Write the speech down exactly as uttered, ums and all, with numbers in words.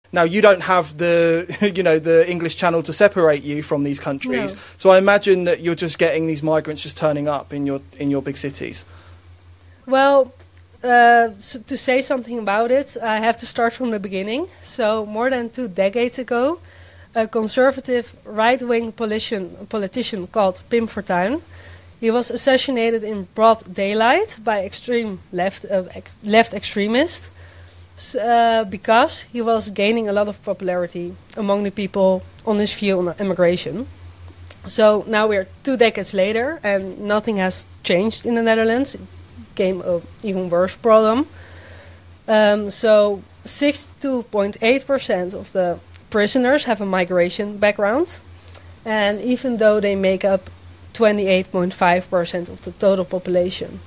Now, you don't have the, you know, the English Channel to separate you from these countries. No. So I imagine that you're just getting these migrants just turning up in your in your big cities. Well, uh, so to say something about it, I have to start from the beginning. So more than two decades ago, a conservative right-wing politician, politician called Pim Fortuyn, he was assassinated in broad daylight by extreme left uh, ex left extremists. Uh, because he was gaining a lot of popularity among the people on his view on immigration. So now we're two decades later and nothing has changed in the Netherlands. It became an even worse problem. Um, so sixty-two point eight percent of the prisoners have a migration background. And even though they make up twenty-eight point five percent of the total population,